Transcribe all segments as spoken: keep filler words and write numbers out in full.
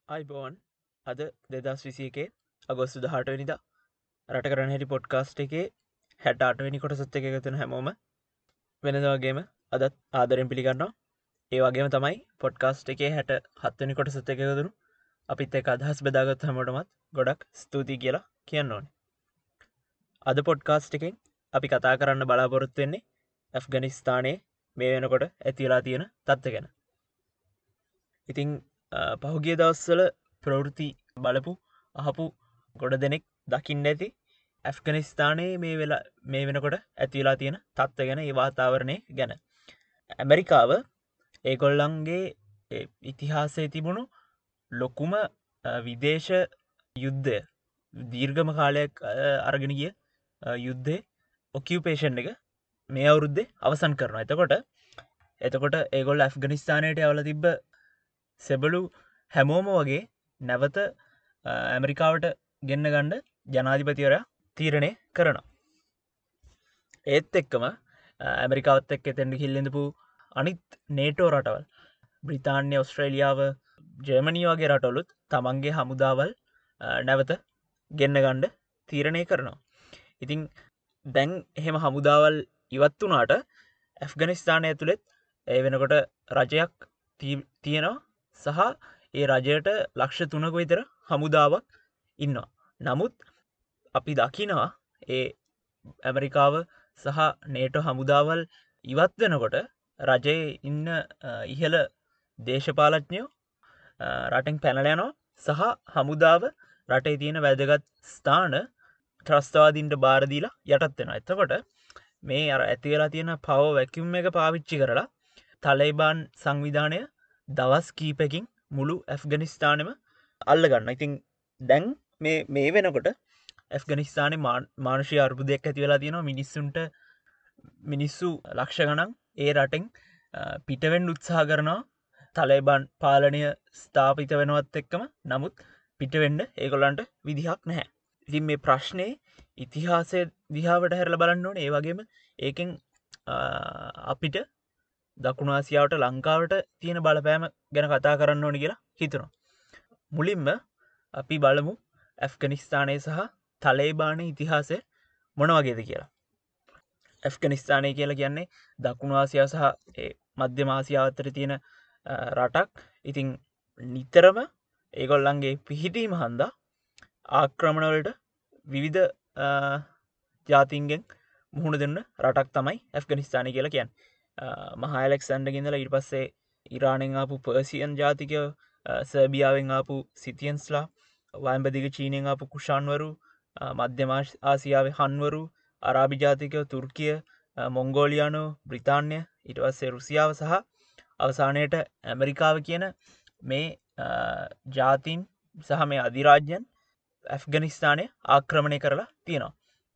අයිබෝන් අද දෙදස් විසි එකේ අගොස්තු දහටවනිදා රට කරන හැටි පොඩ්කාස්ට් එකේ හැට අටවැනි කොටසත් එක එකතුන හැමෝම වෙනදවගේම අදත් ආදරෙන් පිළිගන්නවා ඒවගේම තමයි පොඩ්කාස්ට් එකේ හැට හත්වනි කොටසත් එකතුරු අපිත් එක අදහස් බෙදාගත් හමටමත් ගොඩක් ස්තුතියි කියලා කියන්න ඕන අද පොඩ්කාස්ට් එකෙන් අපි කතා කරන්න බලාපොරොත්තු වෙන්නේ ඇෆ්ගනිස්ථානයේ මේ වෙනකොට ඇතිලා තියෙන තත්ත ගැන ඉතිං පහුගිය දවස්සල ප්‍රවෘති බලපු අහපු ගොඩ දෙනෙක් දකිින් ඇති ඇෆ්ගනිස්ථානයේ මේ වෙලා මේ වෙනකොට ඇතිලා තියෙන තත්ව ගැන ඒ වාතාවරණය ගැන ඇමරිකාව ඒගොල්ලන්ගේ ඉතිහාසය තිබුණු ලොකුම විදේශ යුද්ධය දීර්ගම කාලයක් අරගෙන ගිය යුද්ධය ඔකියපේෂන් එක මේ අවුරුද්දේ අවසන් කරනවා එතකොට එතකොට ඒගොල් ඇෆ්ගනිස්ථානයට අවල තිබ්බ සෙබලු හැමෝම වගේ නැවත ඇමරිකාවට ගෙන්න්න ගණ්ඩ ජනාධිපතිවර තීරණය කරනවා. ඒත් එක්කම ඇමරිකාවත් එක් එතැන්ඩ හිල්ලඳපු අනිත් නේටෝ රටවල් බ්‍රිතාන්‍ය ඔස්ට්‍රේලියාව ජර්මණී වගේ රටවලුත් තමන්ගේ හමුදාවල් නැවත ගෙන්න්න ගණ්ඩ තීරණය කරනවා. ඉතිං දැන් එහෙම හමුදාවල් ඉවත් වනාට ඇෆ්ගනිස්ථානය ඇතුළෙත් ඒ වෙනකොට රජයක් තියෙනවා සහ ඒ රජයට ලක්ෂ තුනක විතර හමුදාවක් ඉන්නවා. නමුත් අපි දකිනවා ඒ ඇමරිකාව සහ නේටෝ හමුදාවල් ඉවත් වෙනකොට රජයේ ඉන්න ඉහළ දේශපාලඥයෝ රටෙන් පැනලයනවා සහ හමුදාව රටේ තියෙන වැදගත් ස්ථාන ත්‍රස්තවාදීන්ට බාරදීලා යටත් වෙන. එතකොට මේ අර ඇතිවෙලා තියෙන පව වැැකිම් එක පාවිච්චි කරලා තලයිබාන් සංවිධානය දවස් කීපකින් මුළු ඇෆ්ගනිස්ථානම අල්ල ගන්න. ඉතින් දැන් මේ මේ වෙනකොට ඇෆ්ගනිස්ථාන මානුෂය අර්බුදයක් ඇති වෙලා තියෙනවා මිනිස්සුන්ට මිනිස්සු ලක්ෂ ගණන් ඒ රටෙන් පිටවෙන් උත්සාහ කරනවා තලයිබාන් පාලනය ස්ථාපිත වෙනවත් එක්කම නමුත් පිටවෙන්න ඒගොල්ලන්ට විදිහක් නැහැ. ඉතින් මේ ප්‍රශ්නය ඉතිහාසය දිහාවට හැරල බලන්න ඕන ඒ වගේම ඒකෙන් අපිට දකුණු ආසියාවට ලංකාවට තියෙන බලපෑම ගැන කතා කරන්න ඕනි කියලා හිතනවා. මුලින්ම අපි බලමු ඇෆ්ගනිස්ථානය සහ තලේබාන ඉතිහාසය මොන වගේද කියලා. ඇෆ්ගනිස්ථානය කියලා කියන්නේ දකුණු ආසියා සහ මධ්‍යමාසියාව අතර තියෙන රටක්. ඉතින් නිතරම ඒගොල්ලන්ගේ පිහිටීම හන්දා ආක්‍රමණවලට විවිධ ජාතින්ගෙන් මුහුණ දෙන්න රටක් තමයි ඇෆ්ගනිස්ථානය කියලා කියන්න. මහයිලෙක්සන්ඩ ගෙදල ඉට පස්සේ ඉරාණෙන් ආපු පර්සියන් ජාතිකය සර්බියාවෙන් ආපු සිතියන්ස්ලා වයිම්බදිග චීනයෙන් ආපු කුෂාන්වරු මධ්‍යමා ආසියාව හන්වරු අරාභි ජාතිකය තුර්කිය මොංගෝලියානෝ බ්‍රිතාන්‍ය ඉටවස්සේ රුසියාව සහ අවසානයට ඇමරිකාව කියන මේ ජාතින් සහ මේ අධිරාජ්‍යන් ඇෆ්ගනිස්ථානය ආක්‍රමණය කරලා තියෙනවා.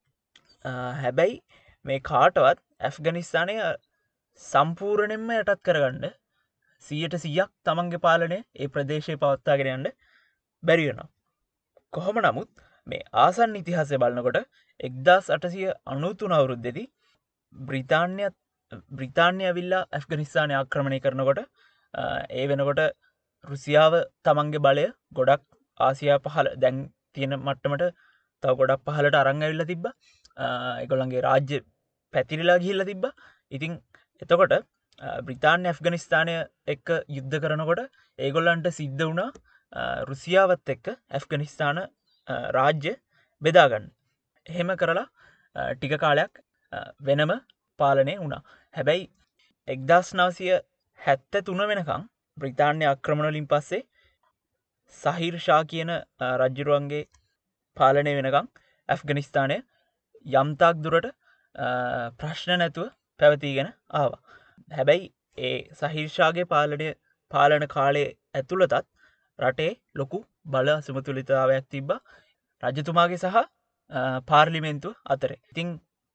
හැබැයි මේ කාටවත් ඇෆ්ගනිස්ථානය සම්පූර්ණයෙන්ම යටත් කරගන්න සීයට සියක් තමන්ගේ පාලනය ඒ ප්‍රදේශය පවත්තාගෙනයන්ට බැරිවෙනවා. කොහොම නමුත් මේ ආසන් ඉතිහාසය බලන්නකොට එක්දස් අටසිය අනුතුන අවුරුද්දෙදී බ්‍රිතාන්‍ය බ්‍රිතාන්‍ය ඇවිල්ලා ඇෆ්ගනිස්ථානය ආක්‍රමණය කරනකොට ඒ වෙනකොට රුසියාව තමන්ගේ බලය ගොඩක් ආසියා පහල දැන් තියෙන මට්ටමට තව ගොඩක් පහලට අරං ඇවිල්ල තිබ්බ එකොළන්ගේ රාජ්‍ය පැතිරිලා ගිහිල්ල තිබ්බ. ඉතිං එතකොට බ්‍රිතාන්‍ය ඇෆ්ගනිස්ථානය එක්ක යුද්ධ කරනකොට ඒගොල්ලන්ට සිද්ධ වුණා රුසියාවත් එක්ක ඇෆ්ගනිස්ථාන රාජ්‍ය බෙදාගන්න. එහෙම කරලා ටික කාලයක් වෙනම පාලනය වුණා. හැබැයි එක්දස් නවසිය හැත්ත තුන වෙනකං බ්‍රිතාන්‍ය අක්‍රමණලින් පස්සේ සහිර්ෂා කියන රජ්ජුරුවන්ගේ පාලනය වෙනකං ඇෆ්ගනිස්ථානය යම්තාක් දුරට ප්‍රශ්න නැතුව පැවතිගෙන ආවා. හැබැයි ඒ සහිර්ෂාගේ පාලනය පාලන කාලය ඇතුළතත් රටේ ලොකු බල සුමතුලිතාවයක් තිබ්බ රජතුමාගේ සහ පාර්ලිමෙන්තුව අතරේ. ඉතිං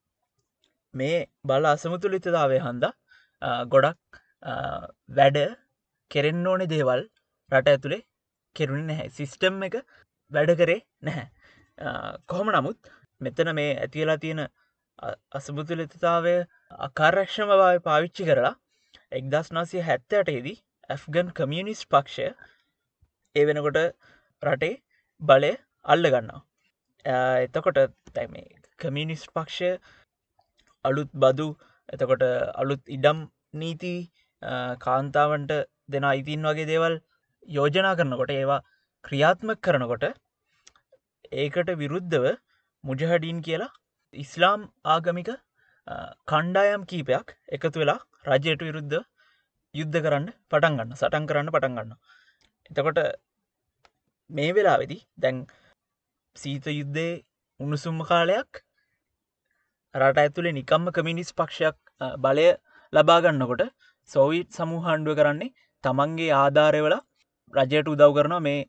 මේ බල අසමතුලිතතාවය හන්දා ගොඩක් වැඩ කෙරෙන්න ඕනෙ දේවල් රට ඇතුළේ කෙරුණ නැහැ. සිිස්ටම් එක වැඩ කරේ නැහැ. කොහොම නමුත් මෙතන මේ ඇතිවෙලා තියෙන අසමතුලිතතාවය අකාර්යක්ෂම බව පාවිච්චි කරලා එක්දස් නවසිය හැත්තටේදී ඇෆ්ගන් කමියනිස්ට් පක්ෂය ඒ වෙනකොට රටේ බලය අල්ල ගන්නවා. එතකොට තැමේ කමියනිස්් පක්ෂය අලුත් බදු එතකොට අලුත් ඉඩම් නීති කාන්තාවන්ට දෙන අයිතින් වගේ දේවල් යෝජනා කරනකොට ඒවා ක්‍රියාත්මක කරනකොට ඒකට විරුද්ධව මුජහඩීන් කියලා ඉස්ලාම් ආගමික කණ්ඩායම් කීපයක් එකතු වෙලා රජයට විරුද්ධ යුද්ධ කරන්න පටන් ගන්න සටන් කරන්න පටන් ගන්න. එතකොට මේ වෙලා වෙදි දැන් සීත යුද්ධයේ උණුසුම්ම කාලයක් රට ඇතුළේ නිකම්ම කමිනිස් පක්ෂයක් බලය ලබාගන්නකොට සෝවිට් සමූහන්ඩුව කරන්නේ තමන්ගේ ආධාරයවල රජයට උදව් කරනවා මේ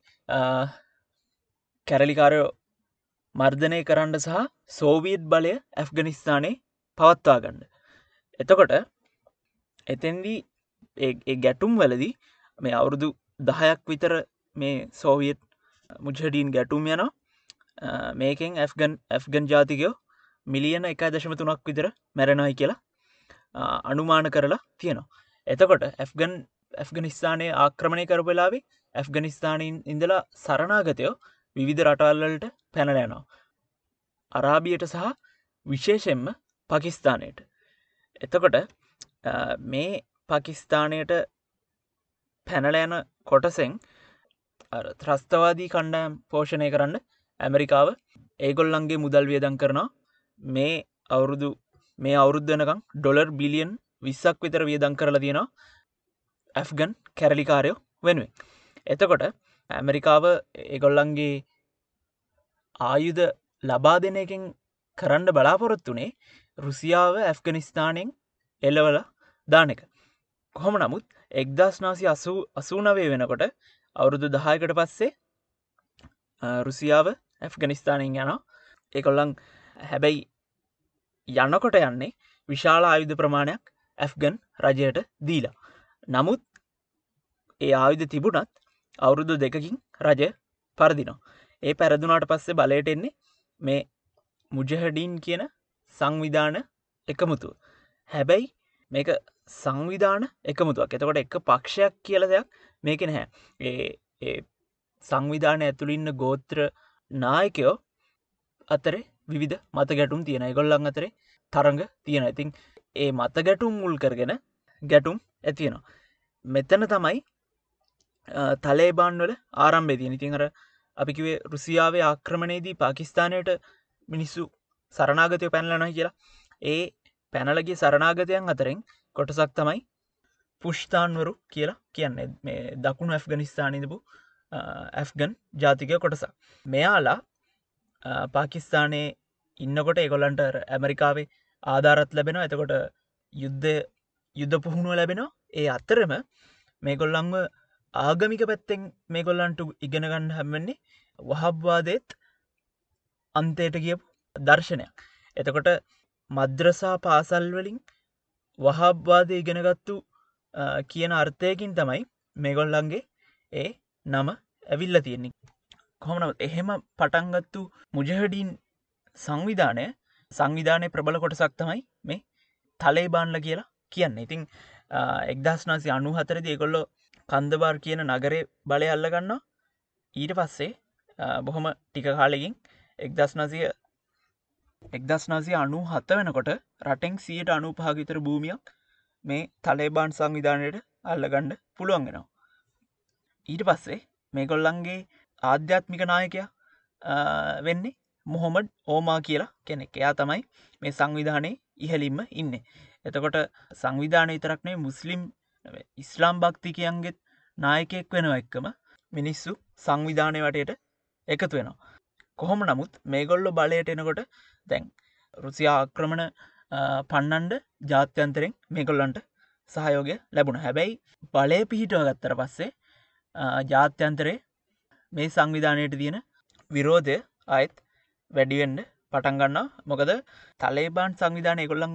කැරලිකාරයෝ මර්ධනය කරන්න සහ සෝවියට් බලය ඇෆ්ගනිස්ථානයේ පවත්වා ගන්න. එතකොට එතෙන්දී ගැටුම් වලදී මේ අවුරුදු දහයක් විතර මේ සෝවියට් මුජහඩීන් ගැටුම් යන මේකෙන් ඇෆ්ගන් ඇෆ්ගන් ජාතිකයෝ මිලියන එක දශම තුනක් විතර මැරෙනයි කියලා අනුමාන කරලා තියෙනවා. එතකොට ඇෆ්ගන් ඇෆ්ගනිස්ථානයේ ආක්‍රමණය කරපු වෙලාවේ ඇෆ්ගනිස්ථානයෙන් ඉඳලා සරණාගතයෝ විවිධ රටවල්වලට පැනලා යනවා. අරාබියට සහ විශේෂයෙන්ම පාකිස්තානයට. එතකොට මේ පාකිස්තානයට පැනලා යන කොටසෙන් ත්‍රස්තවාදී කණ්ඩායම් පෝෂණය කරන්න ඇමරිකාව ඒගොල්ලන්ගේ මුදල් වියදම් කරනවා. මේ අවුරුදු මේ අවුරුද්ද වෙනකම් ඩොලර් බිලියන් විස්සක් විතර වියදම් කරලා තියෙනවා ඇෆ්ගන් කැරලිකාරයෝ වෙනුවෙන්. එතකොට ඇමරිකාව ඒගොල්ලන්ගේ ආයුධ ලබා දෙන එකෙන් කරන්න බලාපොරොත්තුනේ රුසියාව ඇෆ්ගනිස්ථානයෙන් එල්ලවල දාන එක. කොහොම නමුත් එක්දාස් නවසිය අසූ නවය වෙනකොට අවුරුදු දහයකට පස්සේ රුසියාව ඇෆ්ගනිස්ථානයෙන් යනවා. ඒගොල්ලන් හැබැයි යනකොට යන්නේ විශාල ආයුධ ප්‍රමාණයක් ඇෆ්ගන් රජයට දීලා. නමුත් ඒ ආයුධ තිබුණත් අවුරුදු දෙකකින් රජය පරදිනවා. ඒ පැරදුනාට පස්සේ බලයට එන්නේ මේ මුජහඩීන් කියන සංවිධාන එකමුතුව. හැබැයි මේක සංවිධාන එකමුතුවක්. එතකොට එක පක්ෂයක් කියලා දෙයක් මේක නැහැ. ඒ ඒ සංවිධානය ඇතුළේ ඉන්න ගෝත්‍ර නායකයෝ අතරේ විවිධ මත ගැටුම් තියෙන. ඒගොල්ලන් අතරේ තරඟ තියෙන. ඉතින් ඒ මත ගැටුම් මුල් කරගෙන ගැටුම් ඇති වෙනවා. මෙතන තමයි තලේබාන් වල ආරම්භය තියෙන්නේ. ඉතින් අර අපි කිව්වේ රුසියාවේ ආක්‍රමණයේදී පාකිස්තානයට මිනිස්සු සරණාගතයෝ පැනලා නැහැ කියලා. ඒ පැනලා ගිය සරණාගතයන් අතරින් කොටසක් තමයි පුෂ්තාන්වරු කියලා කියන්නේ. මේ දකුණු ඇෆ්ගනිස්තානයේ ඉඳපු ඇෆ්ගන් ජාතිකයෝ කොටසක්. මෙයාලා පාකිස්තානයේ ඉන්නකොට ඒගොල්ලන්ට ඇමරිකාවේ ආධාරත් ලැබෙනවා. එතකොට යුද්ධ යුද්ධ පුහුණුව ලැබෙනවා. ඒ අතරම මේගොල්ලන්ව ආගමික පැත්තෙන් මේගොල්ලන්ට ඉගෙන ගන්න හැමෙන්නේ වහබ්වාදයේත් අන්තයට ගියපු දර්ශනයක්. එතකොට මද්‍රසා පාසල් වලින් වහබ්වාදය ඉගෙනගත්තු කියන අර්ථයකින් තමයි මේගොල්ලන්ගේ ඒ නම ඇවිල්ලා තියෙන්නේ. කොහොමනවත් එහෙම පටන්ගත්තු මුජහඩීන් සංවිධානය සංවිධානය ප්‍රබල කොටසක් තමයි මේ තලේබාන්ල කියලා කියන්න. ඉතින් එක්දස් නවසිය අනූ හතරදී ඒගොල්ලෝ කන්දබාර් කියන නගරේ බලය අල්ලගන්නවා. ඊට පස්සේ බොහොම ටික කාලෙකින් එක්දස් නවසිය එක්දස් නවසිය අනූ හත වෙනකොට රටෙන් සියයට අනූ පහ විතර භූමියක් මේ තලේබාන් සංවිධානයට අල්ලගන්න පුළුවන් වෙනවා. ඊට පස්සේ මේගොල්ලන්ගේ ආධ්‍යාත්මික නායකයා වෙන්නේ මොහොමඩ් ඕමා කියලා කෙනෙක්. එයා තමයි මේ සංවිධානයේ ඉහළින්ම ඉන්නේ. එතකොට සංවිධානය විතරක් නෙවෙයි මුස්ලිම් ඉස්ලාම් භක්තිකයන්ගේ නායකයෙක් වෙනව එක්කම මිනිස්සු සංවිධානය වටේට එකතු වෙනවා. කොහොම නමුත් මේගොල්ලෝ බලයට එනකොට දැන් රුසියා ආක්‍රමණ පන්නන්ඩ ජාත්‍යන්තරෙන් මේගොල්ලන්ට සහයෝගය ලැබුණ. හැබැයි බලය පිහිටුව ගත්තර පස්සේ ජාත්‍යන්තරේ මේ සංවිධානයට තියෙන විරෝධය ආයත් වැඩිවෙන්ඩ පටන්ගන්නා. මොකද තලේබාන් සංවිධානය ගොල්ලන්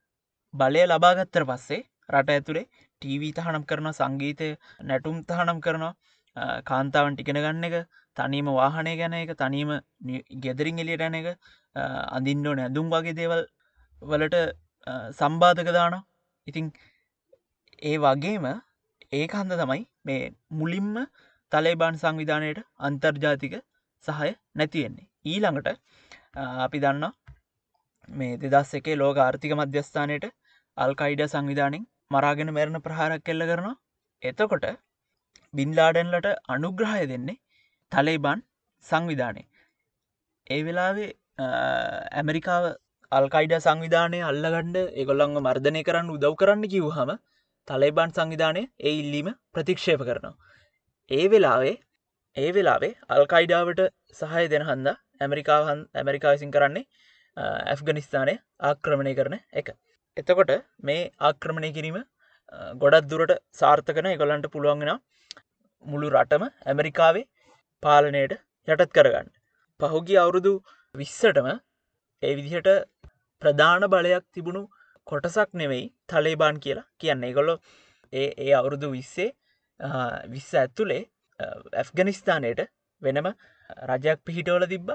බලය ලබාගත්තර පස්සේ රට ඇතුළේ ටීවී තහනම් කරන සංගීතය නැටුම් තහනම් කරනවා. කාන්තාවන් ටිකෙන ගන්න එක තනීම වාහනය ගැන එක තනීම ගෙදරින් එලියට යන එක අඳින්නෝ නැදුම් වගේ දේවල් වලට සම්බාධක දානවා. ඉතින් ඒ වගේම ඒ කන්ද තමයි මේ මුලින්ම තලේබාන් සංවිධානයට අන්තර්ජාතික සහය නැති වෙන්නේ. ඊළඟට අපි දන්නවා මේ දෙදස් එකේ ලෝක ආර්ථික මධ්‍යස්ථානයට අල් කයිඩා සංවිධානයෙන් මරාගෙන මැරෙන ප්‍රහාරයක් එල්ල කරනවා. එතකොට බින් ලාඩන්ලට අනුග්‍රහය දෙන්නේ තලේබාන් සංවිධානය. ඒ වෙලාවේ ඇමරිකාව අල්කයිඩ සංවිධානය අල්ලගණ්ඩ ඒගොල්ලංග මර්ධනය කරන්න උදව් කරන්න කිව්හම තලේබාන් සංවිධානය ඒ ඉල්ලීම ප්‍රතික්ෂේප කරනවා. ඒ වෙලාවේ ඒ වෙලාවේ අල්කයිඩාවට සහය දෙන හන්ද ඇමරිකාවන් ඇමරිකාවිසින් කරන්නේ ඇෆ්ගනිස්ථානය ආක්‍රමණය කරන එක. එතකොට මේ ආක්‍රමණය කිරීම ගොඩත් දුරට සාර්ථකන එකොලන්ට පුළුවන්ගෙන මුළු රටම ඇමරිකාවේ පාලනයට යටත් කරගන්න. පහුගිය අවුරුදු විස්සටම ඒ විදිහට ප්‍රධාන බලයක් තිබුණු කොටසක් නෙවෙයි තලේබාන් කියලා කියන්නේ. ඒගොල්ලෝ ඒ ඒ අවුරුදු විස්සේ විස්ස ඇත්තුලේ ඇෆ්ගනිස්ථානයට වෙනම රජයක් පිහිටවල තිබ්බ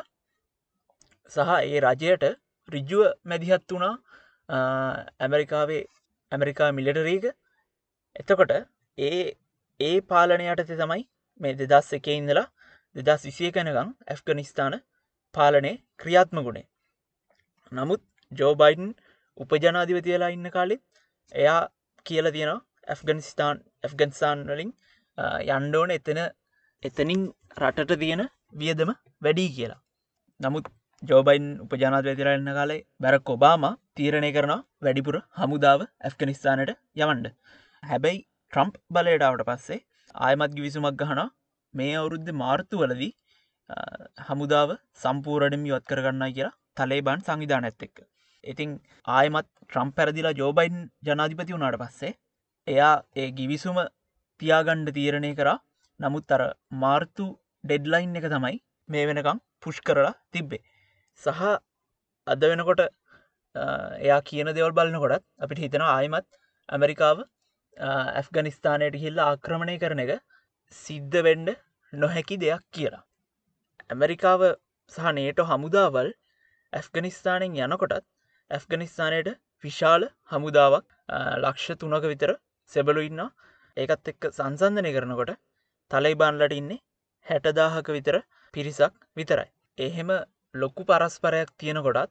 සහ ඒ රජයට රිජුව මැදිහත් වුණා ඇමරිකාවේ ඇමරිකා මිලිටරීක. එතකොට ඒ ඒ පාලනයට තමයි මේ දෙදස් එකේ ඉඳලා දෙදස් විසිය කනගම් ඇෆ්ගනිස්ථාන පාලනය ක්‍රියාත්මගුණේ. නමුත් ජෝබයිඩන් උපජනාධිපතියලා ඉන්න කාලෙත් එයා කියල තියෙනවා ඇෆ්ගනිස්ථාන් ඇෆ්ගන්ස්ථාන් වලින් යන්ඩෝන එතන එතනින් රටට තියෙන වියදම වැඩී කියලා. නමුත් ජෝබයින් උපජනාධිපතියලා ඉන්න කාලේ බැරක් ඔබාම තීරණය කරනවා වැඩිපුර හමුදාව ඇෆ්ගනිස්ථානයට යවන්ඩ. හැබැයි ට්‍රම්ප් බලයටාවට පස්සේ ආයමත් ගිවිසුමක් ගහනවා මේ අවුරුද්ධ මාර්තු වලදී හමුදාව සම්පූරණයම යොත් කරගන්නයි කියලා තලේබාන් සංවිධාන ඇත් එක්ක. ඉතින් ආයමත් ට්‍රම්ප් පැරදිලා ජෝබයින් ජනාධිපති වුණාට පස්සේ එයා ඒ ගිවිසුම තියාගණ්ඩ තීරණය කරා. නමුත් අර මාර්තු ඩෙඩ්ලයින් එක තමයි මේ වෙනකම් පුෂ් කරලා තිබ්බේ. සහ අද වෙනකොට එයා කියන දෙවල් බලන්නකොටත් අපිට හිතෙනවා ආයමත් ඇමරිකාව ඇෆ්ගනිස්ථානයට හිල්ලා ආක්‍රමණය කරන එක සිද්ධ වෙන්ඩ නොහැකි දෙයක් කියලා. ඇමරිකාව සහ නේටෝ හමුදාවල් ඇෆ්ගනිස්ථානෙන් යනකොටත් ඇෆ්ගනිස්ථානයට විශාල හමුදාවක් ලක්ෂ තුනක විතර සෙබලු ඉන්න. ඒකත් එක්ක සංසන්ධනය කරනකොට තලයිබාන්ලට ඉන්නේ හැටදාහක විතර පිරිසක් විතරයි. එහෙම ලොක්කු පරස්පරයක් තියෙනකොටත්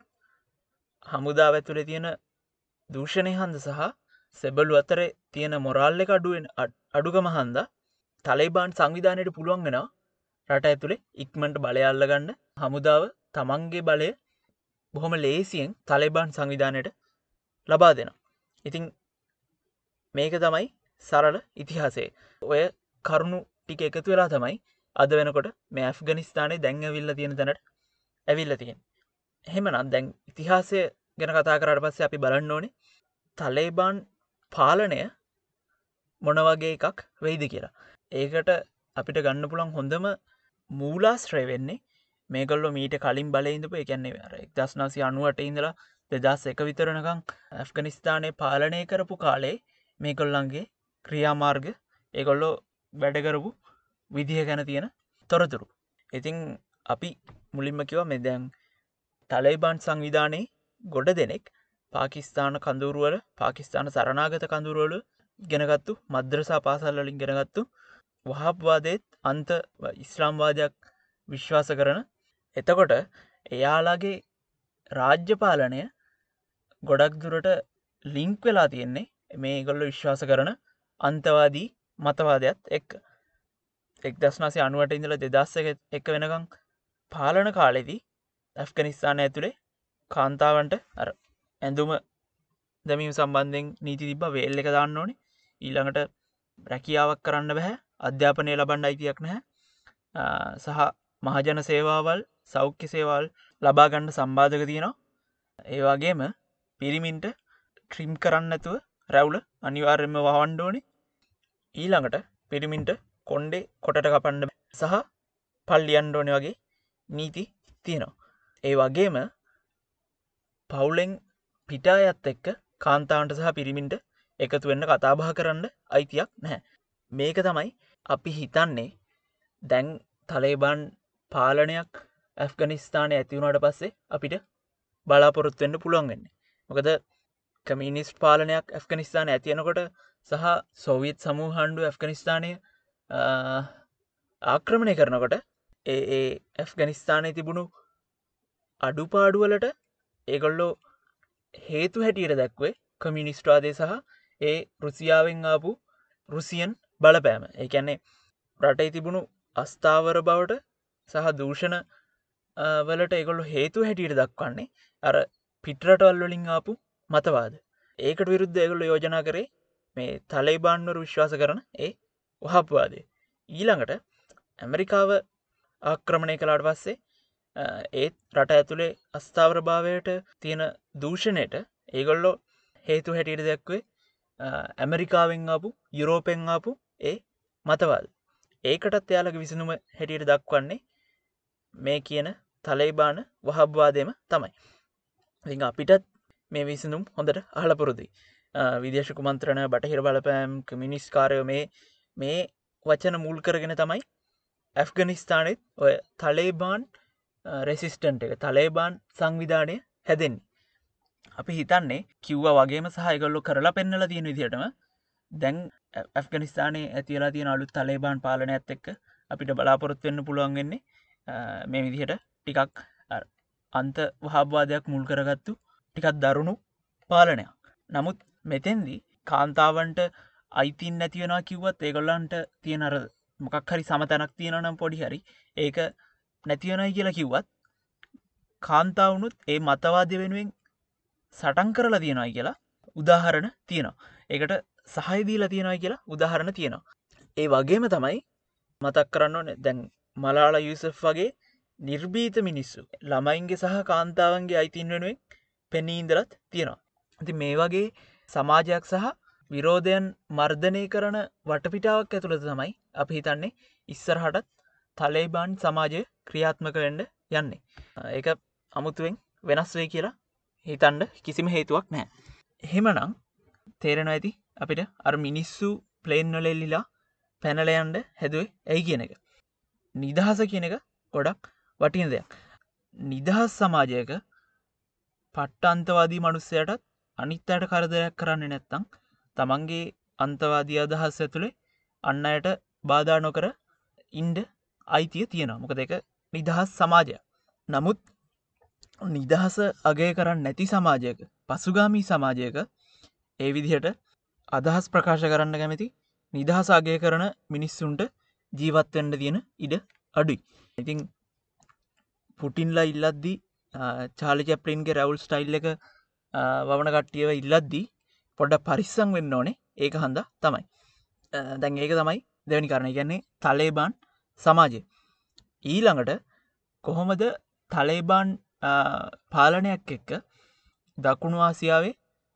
හමුදාව ඇතුළේ තියෙන දූෂණය හන්ද සහ සෙබලු අතර තියෙන මොරාල් එක අඩුවෙන් අඩුගම හන්ද තලයිබාන් සංවිධානයට පුළුවන් වෙනවා රට ඇතුළේ ඉක්මට බලයල්ල ගන්න හමුදාව තමන්ගේ බලය බොහොම ලේසියෙන් තලයිබාන් සංවිධානයට ලබා දෙනවා. ඉතිං මේක තමයි සරල ඉතිහාසේ. ඔය කරුණු ටික එකතු වෙලා තමයි අද වෙනකොට මේ ඇෆ්ගනිස්ථානයේ දැන් ඇවිල්ලා තියෙන තැනට ඇවිල්ලා තියෙන්නේ. එහෙමනම් දැන් ඉතිහාසය ගැන කතා කරාට පස්සේ අපි බලන්න ඕනේ තලේබාන් පාලනය මොන වගේ එකක් වෙයිද කියලා. ඒකට අපිට ගන්න පුළුවන් හොඳම මූලාශ්‍රය වෙන්නේ මේගොල්ලෝ මීට කලින් බලේ ඉඳපු ඒ කියන්නේ අර එක්දහස් නවසිය අනූඅට ඉඳලා දෙදහස් එක විතරනකම් ඇෆ්ගනිස්තානයේ පාලනය කරපු කාලේ මේගොල්ලන්ගේ ක්‍රියාමාර්ග ඒගොල්ලෝ වැඩ කරපු විදිහ ගැන තියෙන තොරතුරු. ඉතින් අපි මුලින්ම කිව්වා මේ දැන් තලේබාන් සංවිධානයේ ගොඩ දෙනෙක් පාකිස්තාන කඳවුරුවල පාකිස්තාන සරණාගත කඳවුරුවල ඉගෙනගත්තු මද්‍රසා පාසල් වලින් ඉගෙනගත්තු වහාබ්වාදයේත් අන්ත ඉස්ලාම්වාදයක් විශ්වාස කරන. එතකොට එයාලාගේ රාජ්‍ය පාලනය ගොඩක් දුරට ලින්ක් වෙලා තියෙන්නේ මේ ඒගොල්ලෝ විශ්වාස කරන අන්තවාදී මතවාදයත් එක්ක. එක්දහස් නවසිය අනූඅට ඉඳලා දෙදහස් එක වෙනකම් පාලන කාලෙදී ඇෆ්ගනිස්තානය ඇතුලේ කාන්තාවන්ට අර ඇඳුම දැමීම සම්බන්ධයෙන් නීති තිබ්බා. වේල් එක දාන්න ඕනේ. ඊළඟට රැකියාවක් කරන්න බෑ. අධ්‍යාපනය ලබන්න අයිතියක් නැහැ. සහ මහජන සේවාවල් සෞඛ්‍ය සේවාවල් ලබා ගන්න සම්බාධක තියෙනවා. ඒ වගේම පිරිමින්ට ට්‍රිම් කරන්න නැතුව රැවුල අනිවාර්යයෙන්ම වහවන්න ඕනේ. ඊළඟට පිරිමින්ට කොණ්ඩේ කොටට කපන්න සහ පල්ලි යන්න ඕනේ වගේ නීති තියෙනවා. ඒ වගේම පවුලෙන් පිටායත් එක්ක කාන්තාවන්ට සහ පිරිමින්ට එකතු වෙන්න කතා බහ කරන්න අයිතියක් නැහැ. මේක තමයි අපි හිතන්නේ දැන් තලේබාන් පාලනයක් ඇෆ්ගනිස්තානයේ ඇති වුණාට පස්සේ අපිට බලාපොරොත්තු වෙන්න පුළුවන් වෙන්නේ. මොකද කමියුනිස්ට් පාලනයක් ඇෆ්ගනිස්තානයේ ඇති වෙනකොට සහ සෝවියට් සමූහ ආණ්ඩුව ඇෆ්ගනිස්තානයේ ආක්‍රමණය කරනකොට ඒ ඒ ඇෆ්ගනිස්තානයේ තිබුණු අඩුපාඩුවලට ඒගොල්ලෝ හේතු හැටියට දැක්වේ කමියුනිස්ට්වාදය සහ ඒ රුසියාවෙන් ආපු රුසියන් බලපෑම. ඒ කියන්නේ රටේ තිබුණු අස්ථාවර බවට සහ දූෂණ වලට ඒගොල්ලෝ හේතු හැටියට දක්වන්නේ අර පිටරටවල් වලින් ආපු මතවාද. ඒකට විරුද්ධ ඒගොල්ලෝ යෝජනා කරේ මේ තලිබාන්වරු විශ්වාස කරන ඒ වහප්වාදය. ඊළඟට ඇමරිකාව ආක්‍රමණය කළාට පස්සේ ඒත් රට ඇතුලේ අස්ථාවර භාවයට තියෙන දූෂණයට ඒගොල්ලෝ හේතු හැටියට දැක්වේ ඇමරිකාවෙන් ආපු යුරෝපෙන් ආපු ඒ මතවාද. ඒකටත් එයාලගේ විසඳුම හැටියට දක්වන්නේ මේ කියන තලිබාන වහබ්වාදයම තමයි. ඉතින් අපිටත් මේ විසඳුම් හොඳට අහලා පුරුදුයි. විදේශ කුමන්ත්‍රණ බටහිර බලපෑම් කමියුනිස්ට් කාර්යෝ මේ මේ වචන මුල් කරගෙන තමයි ඇෆ්ගනිස්තානෙත් ඔය තලිබාන් රෙසිස්ටන්ට් එක තලිබාන් සංවිධානය හැදෙන්නේ. අපි හිතන්නේ කිව්වා වගේම සහ ඒගොල්ලෝ කරලා පෙන්නලා තියෙන විදිහටම දැන් ඇෆ්ගනිස්තානයේ ඇති වෙලා තියෙන අලුත් තලිබාන් පාලනයත් එක්ක අපිට බලාපොරොත්තු වෙන්න පුළුවන් වෙන්නේ මේ විදිහට ටිකක් අන්ත වහබ්වාදයක් මුල් කරගත්තු ටිකක් දරුණු පාලනයක්. නමුත් මෙතෙන්දී කාන්තාවන්ට අයිතින් නැති වෙනවා කිව්වත් ඒගොල්ලන්ට තියෙන අර මොකක් හරි සමතනක් තියෙනවා නම් පොඩි හරි ඒක නැති වෙනයි කියලා කිව්වත් කාන්තාවුනුත් ඒ මතවාදය වෙනුවෙන් සටන් කරලා තියෙනවා කියලා උදාහරණ තියෙනවා. ඒකට සහාය දීලා තියෙනවා කියලා උදාහරණ තියෙනවා. ඒ වගේම තමයි මතක් කරන්න ඕනේ දැන් මලාලා යූසෆ් වගේ නිර්භීත මිනිස්සු ළමයින්ගේ සහ කාන්තාවන්ගේ අයිතින් වෙනුවෙන් පෙනී ඉඳලත් තියෙනවා. ඉතින් මේ වගේ සමාජයක් සහ විරෝධයන් මර්ධනය කරන වටපිටාවක් ඇතුළත තමයි අපි හිතන්නේ ඉස්සරහටත් තලිබාන් සමාජය ක්‍රියාත්මක වෙන්න යන්නේ. ඒක අමුතුවෙන් වෙනස් වෙයි කියලා හිතන්න කිසිම හේතුවක් නැහැ. එහෙමනම් තේරෙනවා ඇති අපිට අර මිනිස්සු ප්ලේන් වල එල්ලිලා පැනලා යන්න හැදුවේ ඇයි කියන එක. නිදහස කියන එක ගොඩක් වටින දෙයක්. නිදහස් සමාජයක පට්ට අන්තවාදී මිනිස්සයාටත් අනිත් අයට කරදරයක් කරන්නේ නැත්නම් තමන්ගේ අන්තවාදී අදහස් ඇතුලේ අන් අයට බාධා නොකර ඉන්න අයිතිය තියෙනවා. මොකද ඒක නිදහස් සමාජයක්. නමුත් නිදහස අගය කරන්නේ නැති සමාජයක, පසුගාමී සමාජයක ඒ විදිහට අදහස් ප්‍රකාශ කරන්න කැමති නිදහස අගය කරන මිනිස්සුන්ට ජීවත් වෙන්න තියෙන ඉඩ අඩුයි. ඉතින් පුටින්ලා ඉල්ලද්දී චාලි චැප්ලින්ගේ රවුල් ස්ටයිල් එක වවන කට්ටියව ඉල්ලද්දී පොඩ්ඩක් පරිස්සම් වෙන්න ඕනේ. ඒක හන්දා තමයි. දැන් ඒක තමයි දෙවෙනි කාරණා. කියන්නේ තලිබාන් සමාජය. ඊළඟට කොහොමද තලිබාන් පාලනයක් එක්ක දකුණු ආසියාවේ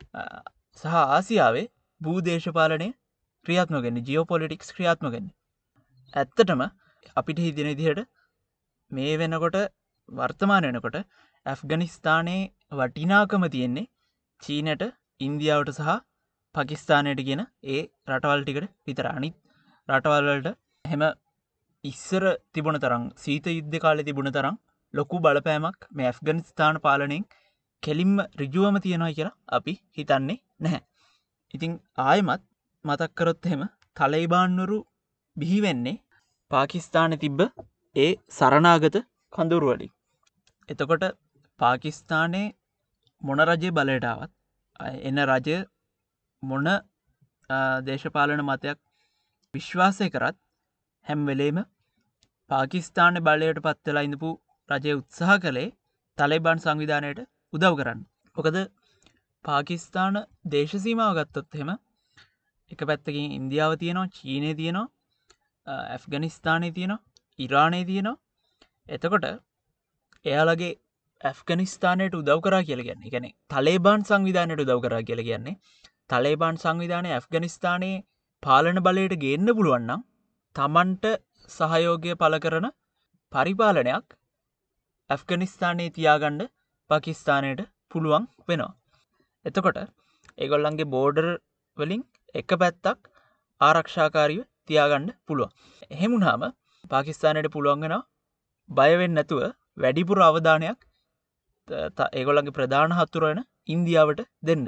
සහ ආසියාවේ භූදේශපාලනය ක්‍රියාත්මක වෙන්නේ, ජියෝපොලිටික්ස් ක්‍රියාත්මක වෙන්නේ. ඇත්තටම අපිට හිතෙන විදිහට මේ වෙනකොට වර්තමාන වෙනකොට ඇෆ්ගනිස්තානයේ වටිනාකම තියෙන්නේ චීනට, ඉන්දියාවට සහ පාකිස්තානයට කියන ඒ රටවල් ටිකට විතර. අනිත් රටවල් වලට එහෙම ඉස්සර තිබුණ තරම් සීත යුද්ධ කාලේ තිබුණ තරම් ලොකු බලපෑමක් මේ ඇෆ්ගනිස්තාන පාලනයෙන් කෙලින්ම ඍජුවම තියෙනවා කියලා අපි හිතන්නේ නැහැ. ඉතින් ආයෙමත් මතක් කරොත් එහෙම තලිබාන්වරු බිහි වෙන්නේ පාකිස්තානයේ තිබ්බ ඒ සරණාගත කඳවුරු වලින්. එතකොට පාකිස්තානයේ මොන රජයේ බලයට ආවත් එන රජය මොන දේශපාලන මතයක් විශ්වාසය කරත් හැම වෙලේම පාකිස්තානයේ බලයට පත් වෙලා ඉඳපු රජය උත්සාහ කළේ තලිබාන් සංවිධානයට උදව් කරන්න. මොකද පාකිස්තාන දේශ සීමාව ගත්තොත් එහෙම එක පැත්තකින් ඉන්දියාව තියෙනවා, චීනය තියෙනවා, ඇෆ්ගනිස්තානයේ තියෙනවා, ඉරානයේ තියෙනවා. එතකොට එයාලගේ ඇෆ්ගනිස්තානයට උදව් කරා කියලා කියන්නේ, කියන්නේ තලිබාන් සංවිධානයට උදව් කරා කියලා කියන්නේ තලිබාන් සංවිධානය ඇෆ්ගනිස්තානයේ පාලන බලයට ගේන්න පුළුවන් නම් තමන්ට සහයෝගය පළ කරන පරිපාලනයක් ඇෆ්ගනිස්තානයේ තියාගන්න පාකිස්තානයට පුළුවන් වෙනවා. එතකොට ඒගොල්ලන්ගේ බෝඩර් වලින් එක පැත්තක් ආරක්ෂාකාරීව තියාගන්න පුළුවන්. එහෙම වුණාම පාකිස්තානයට පුළුවන් වෙනවා බය වෙන්නේ නැතුව වැඩිපුර අවධානයක් ඒගොල්ලන්ගේ ප්‍රධාන හතුර වෙන ඉන්දියාවට දෙන්න.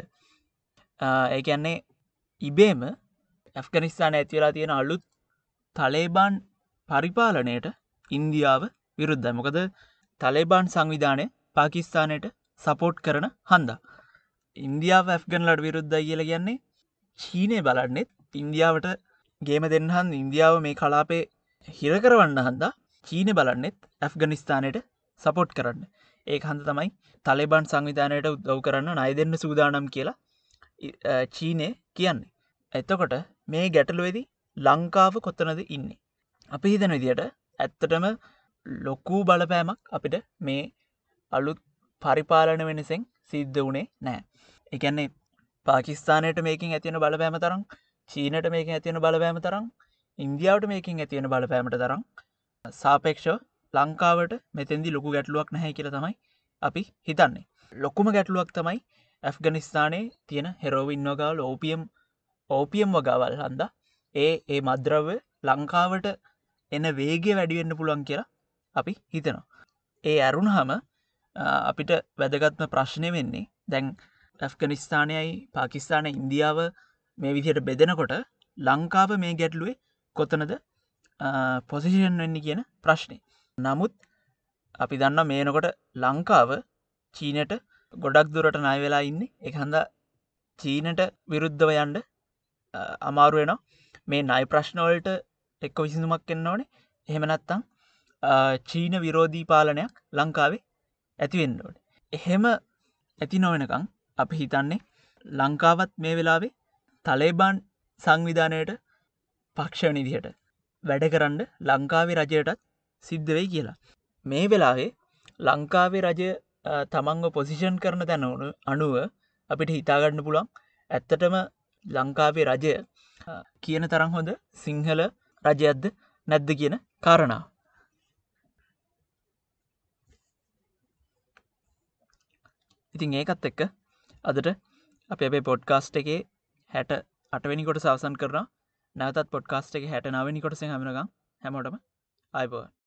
ඒ කියන්නේ ඉබේම ඇෆ්ගනිස්තානයේ ඇති වෙලා තියෙන අලුත් තලිබාන් පරිපාලනයට ඉන්දියාව විරුද්ධයි. මොකද තලිබාන් සංවිධානය පාකිස්තානයට සපෝට් කරන හන්දා. ඉන්දියාව ඇෆ්ගන්ලට විරුද්ධයි කියලා කියන්නේ චීනය බලන්නෙත් ඉන්දියාවට ගේම දෙන්න හන්ද ඉන්දියාව මේ කලාපේ හිර කරවන්න හන්දා චීනය බලන්නෙත් ඇෆ්ගනිස්ථානයට සපෝට් කරන්න. ඒ හන්ද තමයි තලිබාන් සංවිධානයට උදව් කරන්න ණය දෙන්න සූදානම් කියලා චීනය කියන්නේ. එතකොට මේ ගැටලුවේදී ලංකාව කොතනද ඉන්නේ? අපි හිතන විදිහට ඇත්තටම ලොකු බලපෑමක් අපිට මේ අලුත් පරිපාලන වෙනසෙන් සිද්ධ වුණේ නැහැ. ඒ කියන්නේ පාකිස්තානයට මේකෙන් ඇති වෙන බලපෑම තරම්, චීනට මේකෙන් ඇති වෙන බලපෑම තරම්, ඉන්දියාවට මේකෙන් ඇති වෙන බලපෑමට තරම් සාපේක්ෂව ලංකාවට මෙතෙන්දී ලොකු ගැටලුවක් නැහැ කියලා තමයි අපි හිතන්නේ. ලොකුම ගැටලුවක් තමයි ඇෆ්ගනිස්තානයේ තියෙන හෙරෝවින් වගාවල් ඕපියම් ඕපියම් වගාවල් හන්දා ඒ ඒ මද්‍රව්‍ය ලංකාවට එන වේගය වැඩි වෙන්න පුළුවන් කියලා අපි හිතනවා. ඒ ඇරුණාම අපිට වැදගත්ම ප්‍රශ්නේ වෙන්නේ දැන් ඇෆ්ගනිස්තානයයි පාකිස්තානයයි ඉන්දියාව මේ විදිහට බෙදෙනකොට ලංකාව මේ ගැටලුවේ කොතනද පොසිෂන් වෙන්නේ කියන ප්‍රශ්නේ. නමුත් අපි දන්නවා මේනකොට ලංකාව චීනට ගොඩක් දුරට ණය වෙලා ඉන්නේ. ඒක හන්දා චීනට විරුද්ධව යන්න අමාරු වෙනවා. මේ ණය ප්‍රශ්න වලට එක්ක විසඳුමක් එන්න ඕනේ. එහෙම නැත්නම් චීන විරෝධී පාලනයක් ලංකාවේ ඇති වෙන්න ඕනේ. එහෙම ඇති නොවෙනකන් අපි හිතන්නේ ලංකාවත් මේ වෙලාවේ තලිබාන් සංවිධානයට පක්ෂ වෙන විදිහට වැඩ කරන්න ලංකාවේ රජයටත් සිද්ධ වෙයි කියලා. මේ වෙලාවේ ලංකාවේ රජය තමන්ව පොසිෂන් කරන තැන අනුව අපිට හිතා ගන්න පුළුවන් ඇත්තටම ලංකාවේ රජය කියන තරම් හොඳ සිංහල රජයක්ද නැද්ද කියන කාරණාව. ඉතින් ඒකත් එක්ක අදට අපි අපේ පොඩ්කාස්ට් එකේ හැට අටවෙනි කොටස අවසන් කරනවා. නැවතත් පොඩ්කාස්ට් එකේ හැට නවවෙනි කොටසෙන් හමුවෙනකම් හැමෝටම ආයුබෝවන්.